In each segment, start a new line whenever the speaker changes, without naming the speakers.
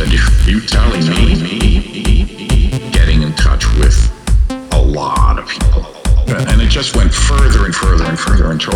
said, "You telling me?" Getting in touch with a lot of people. And it just went further and further and further until,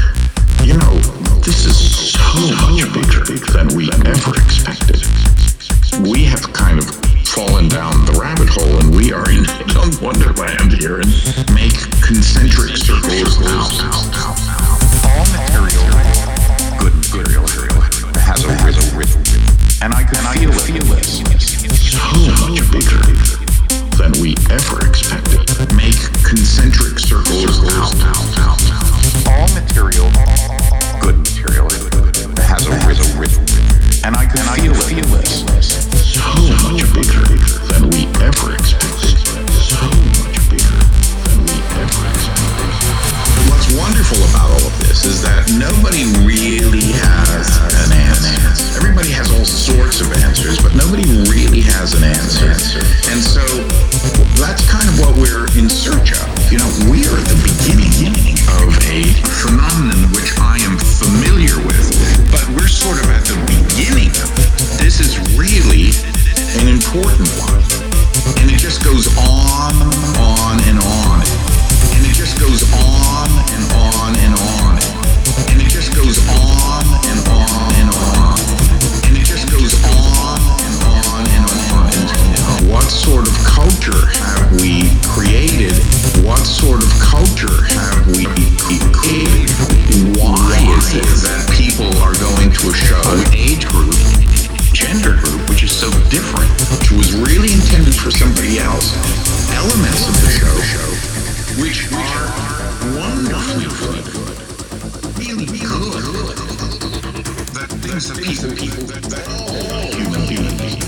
this is so much bigger than we ever expected. We have kind of fallen down the rabbit hole, and we are in wonderland here, and make concentric circles now. All material, good material, has a rhythm, and I can feel this. So much bigger than we ever expected. Make concentric circles now. All material, good material, has a rhythm, and I can feel this. So much bigger than we ever expected. So much bigger than we ever expected. What's wonderful about all of this is that nobody really has an answer. Everybody has all sorts of answers, but nobody really has an answer. And so that's kind of what we're in search of. We are at the beginning of a phenomenon which I am familiar with, but we're sort of at the beginning of it. This is really an important one. And it just goes on and on. And it just goes on and on and on. And it just goes on and on and on. And it just goes on and on and on. And what sort of culture have we created? What sort of culture have we created? Why is it that people are going to a show, age group, gender group, which is so different, which was really intended for somebody else, elements of the show, which are wonderfully good, really good, that things that people that all human beings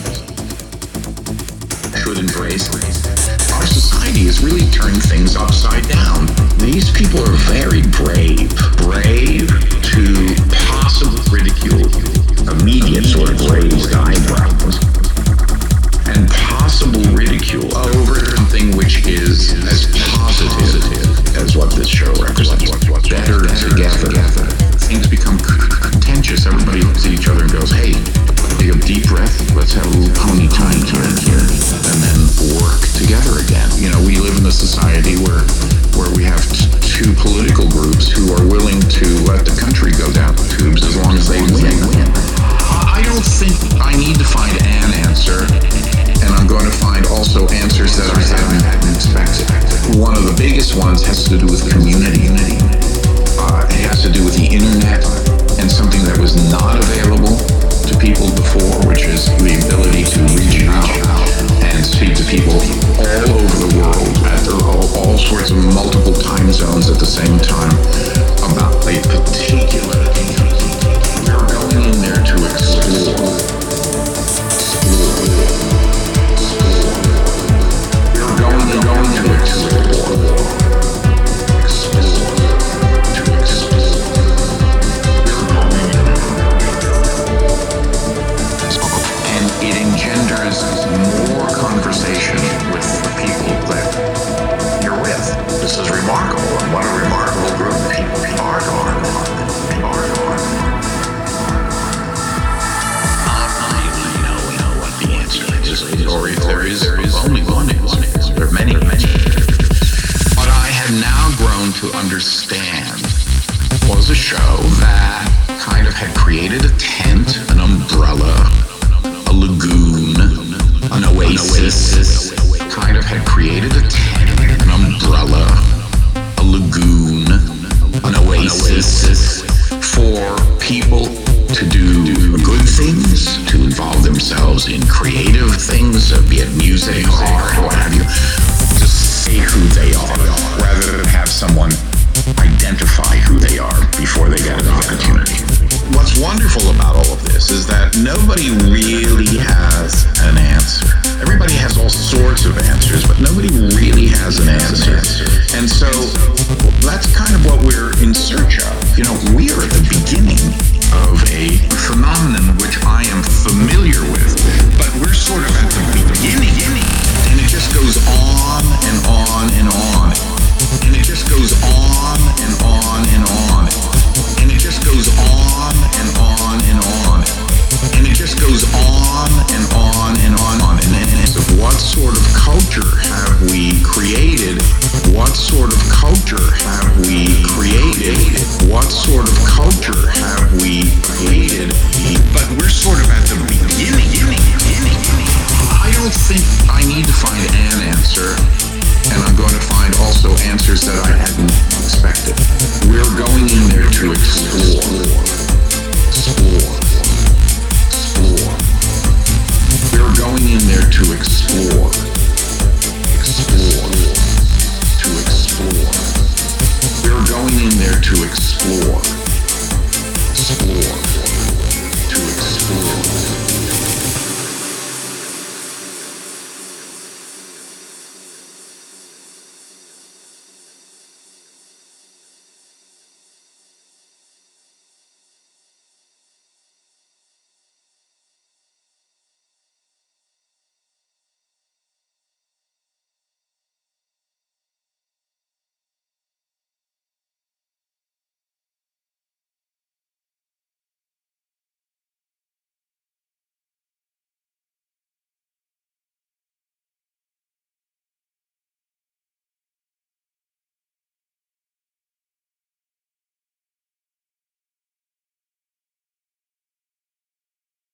should embrace. Our society is really turning things upside down. These people are very brave to possibly ridicule immediate sort of raised eyebrows and possible ridicule over something which is as positive as what this show represents. Better together. Things become contentious. Everybody looks at each other and goes, "Hey, take a deep breath. Let's have a little pony time here, and then work together again." We live in a society where we have two political groups who are willing to let the country go down the tubes as long as they win. I don't think I need to find an answer, and I'm going to find also answers that I haven't expected. One of the biggest ones has to do with community. It has to do with the internet and something that was not available to people before, which is the ability to reach out and speak to people all over the world at all sorts of multiple time zones at the same time about a particular thing. We're going in there to explore. We're going to explore. And it engenders more conversation with the people that you're with. This is remarkable, and what a remarkable group of people are. I know what the answer is, or if there is only one answer. There are many. What I have now grown to understand was a show that kind of had created a tent, an umbrella, a lagoon, an oasis, kind of had created a tent, an umbrella, a lagoon, an oasis for people to do good things, to involve themselves in creative things, be it music, art, what have you, to say who they are, rather than have someone identify who they are before they get an opportunity. What's wonderful about all of this is that nobody really has an answer. Everybody has all sorts of answers, but nobody really has an answer. And so that's kind of what we're in search of. We are at the beginning of a phenomenon which I am familiar with, but we're sort of at the beginning, and it just goes on and on and on. And it just goes on and on and on. And it just goes on and on and on. And it just goes on and on. think I need to find an answer, and I'm going to find also answers that I hadn't expected. We're going in there to explore. Explore. Explore. We're going in there to explore.